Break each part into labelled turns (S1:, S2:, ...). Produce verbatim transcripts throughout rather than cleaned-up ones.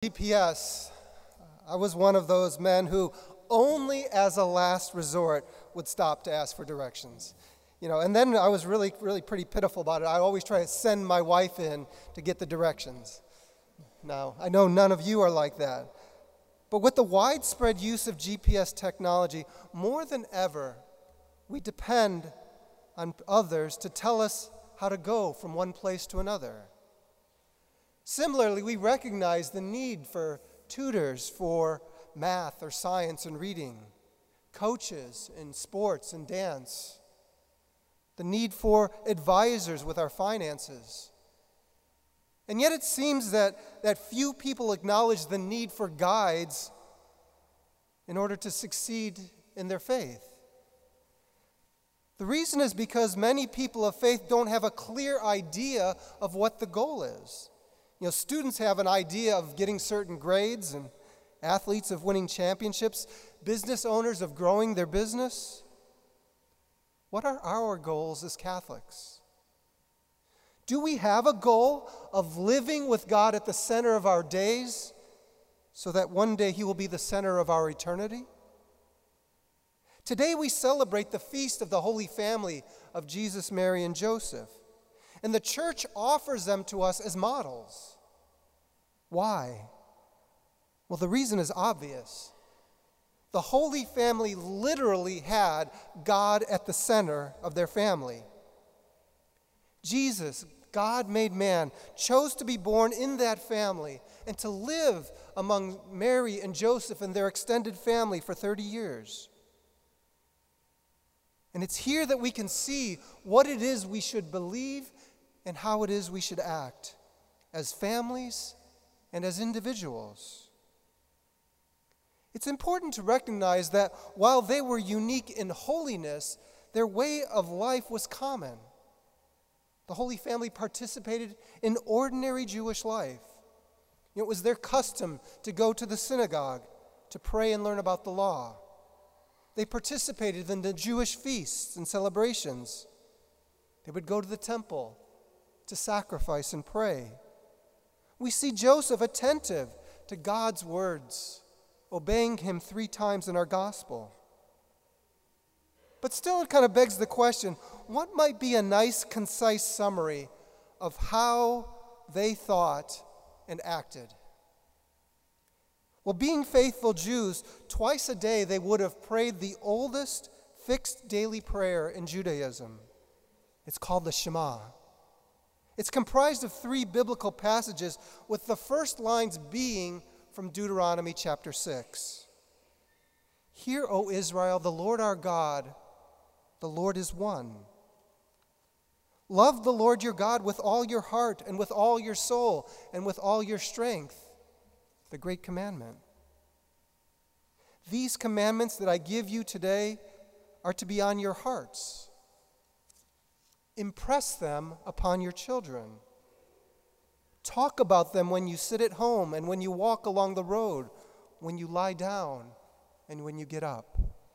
S1: G P S, I was one of those men who only as a last resort would stop to ask for directions. You know, and then I was really, really pretty pitiful about it. I always try to send my wife in to get the directions. Now, I know none of you are like that. But with the widespread use of G P S technology, more than ever, we depend on others to tell us how to go from one place to another. Similarly, we recognize the need for tutors for math or science and reading, coaches in sports and dance, the need for advisors with our finances. And yet it seems that, that few people acknowledge the need for guides in order to succeed in their faith. The reason is because many people of faith don't have a clear idea of what the goal is. You know, students have an idea of getting certain grades, and athletes of winning championships, business owners of growing their business. What are our goals as Catholics? Do we have a goal of living with God at the center of our days so that one day He will be the center of our eternity? Today we celebrate the feast of the Holy Family of Jesus, Mary, and Joseph. And the Church offers them to us as models. Why? Well, the reason is obvious. The Holy Family literally had God at the center of their family. Jesus, God made man, chose to be born in that family and to live among Mary and Joseph and their extended family for thirty years. And it's here that we can see what it is we should believe and how it is we should act as families and as individuals. It's important to recognize that while they were unique in holiness, their way of life was common. The Holy Family participated in ordinary Jewish life. It was their custom to go to the synagogue to pray and learn about the law. They participated in the Jewish feasts and celebrations. They would go to the temple to sacrifice and pray. We see Joseph attentive to God's words, obeying Him three times in our gospel. But still it kind of begs the question, what might be a nice, concise summary of how they thought and acted? Well, being faithful Jews, twice a day they would have prayed the oldest fixed daily prayer in Judaism. It's called the Shema. It's comprised of three biblical passages, with the first lines being from Deuteronomy chapter six. Hear, O Israel, the Lord our God, the Lord is one. Love the Lord your God with all your heart and with all your soul and with all your strength. The great commandment. These commandments that I give you today are to be on your hearts. Impress them upon your children. Talk about them when you sit at home and when you walk along the road, when you lie down and when you get up.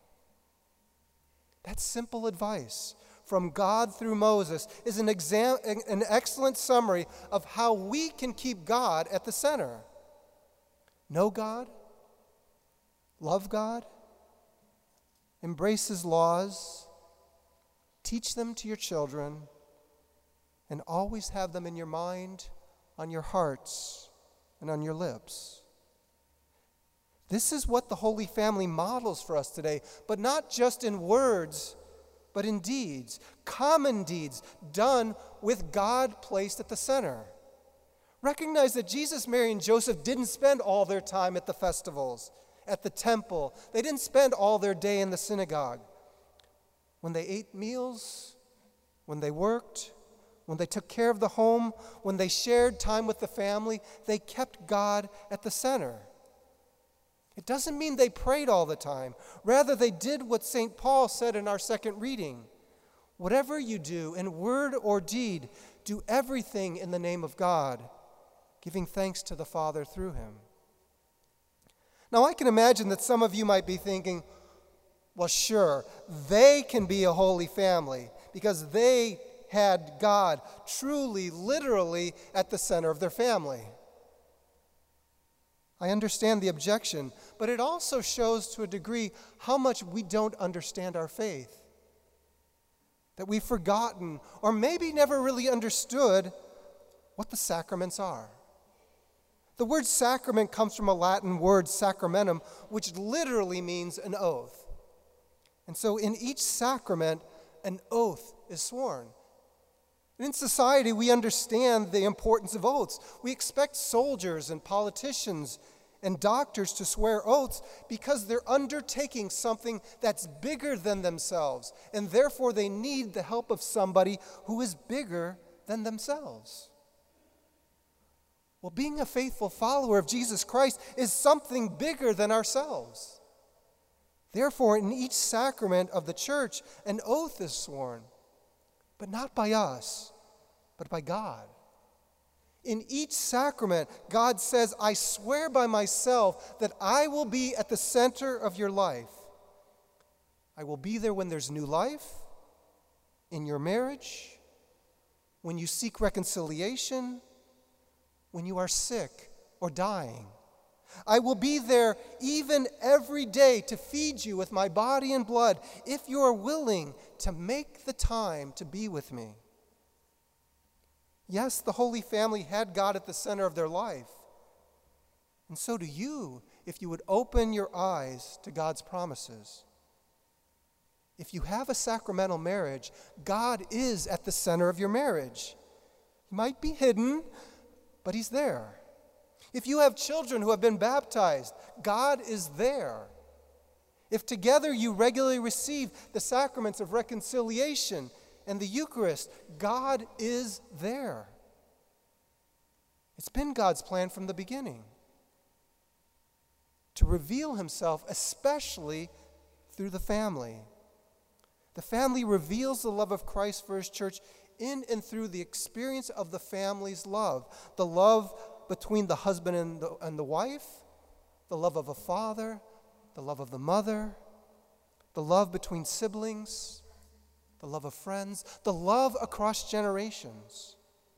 S1: That simple advice from God through Moses is an, exam- an excellent summary of how we can keep God at the center. Know God, love God, embrace His laws, teach them to your children, and always have them in your mind, on your hearts, and on your lips. This is what the Holy Family models for us today, but not just in words, but in deeds, common deeds done with God placed at the center. Recognize that Jesus, Mary, and Joseph didn't spend all their time at the festivals, at the temple. They didn't spend all their day in the synagogue. When they ate meals, when they worked, when they took care of the home, when they shared time with the family, they kept God at the center. It doesn't mean they prayed all the time. Rather, they did what Saint Paul said in our second reading. Whatever you do, in word or deed, do everything in the name of God, giving thanks to the Father through Him. Now, I can imagine that some of you might be thinking, well, sure, they can be a holy family because they had God truly, literally at the center of their family. I understand the objection, but it also shows to a degree how much we don't understand our faith. That we've forgotten, or maybe never really understood, what the sacraments are. The word sacrament comes from a Latin word, sacramentum, which literally means an oath. And so in each sacrament, an oath is sworn. And in society, we understand the importance of oaths. We expect soldiers and politicians and doctors to swear oaths because they're undertaking something that's bigger than themselves, and therefore they need the help of somebody who is bigger than themselves. Well, being a faithful follower of Jesus Christ is something bigger than ourselves. Therefore, in each sacrament of the church, an oath is sworn, but not by us, but by God. In each sacrament, God says, I swear by myself that I will be at the center of your life. I will be there when there's new life, in your marriage, when you seek reconciliation, when you are sick or dying. I will be there even every day to feed you with my body and blood if you are willing to make the time to be with me. Yes, the Holy Family had God at the center of their life. And so do you, if you would open your eyes to God's promises. If you have a sacramental marriage, God is at the center of your marriage. He might be hidden, but he's there. If you have children who have been baptized, God is there. If together you regularly receive the sacraments of reconciliation and the Eucharist, God is there. It's been God's plan from the beginning to reveal himself, especially through the family. The family reveals the love of Christ for his church in and through the experience of the family's love, the love between the husband and the, and the wife, the love of a father, the love of the mother, the love between siblings, the love of friends, the love across generations.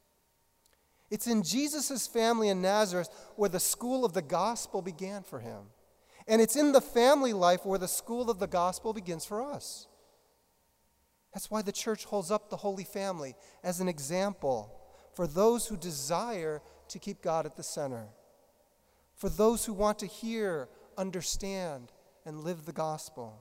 S1: It's in Jesus' family in Nazareth where the school of the gospel began for him. And it's in the family life where the school of the gospel begins for us. That's why the church holds up the Holy Family as an example for those who desire to keep God at the center, for those who want to hear, understand, and live the gospel.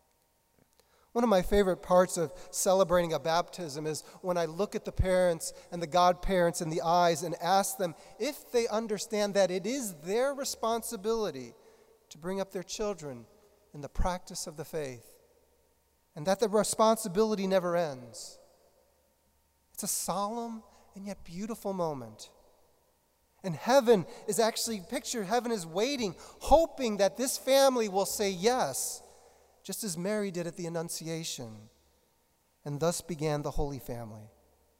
S1: One of my favorite parts of celebrating a baptism is when I look at the parents and the godparents in the eyes and ask them if they understand that it is their responsibility to bring up their children in the practice of the faith, and that the responsibility never ends. It's a solemn and yet beautiful moment. And heaven is actually, picture heaven is waiting, hoping that this family will say yes, just as Mary did at the Annunciation. And thus began the Holy Family.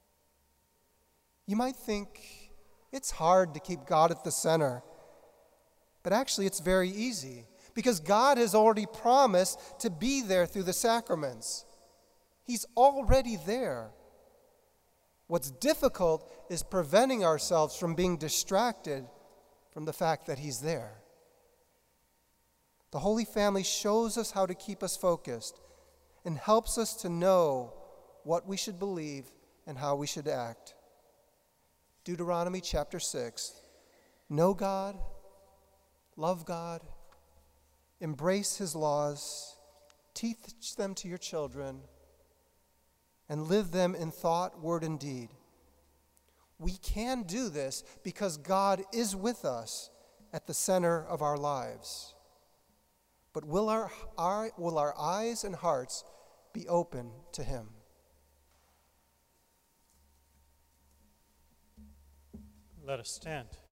S1: You might think it's hard to keep God at the center, but actually it's very easy, because God has already promised to be there through the sacraments. He's already there. What's difficult is preventing ourselves from being distracted from the fact that he's there. The Holy Family shows us how to keep us focused and helps us to know what we should believe and how we should act. Deuteronomy chapter six. Know God, love God, embrace his laws, teach them to your children, and live them in thought, word, and deed. We can do this because God is with us at the center of our lives. But will our, our, will our eyes and hearts be open to him?
S2: Let us stand.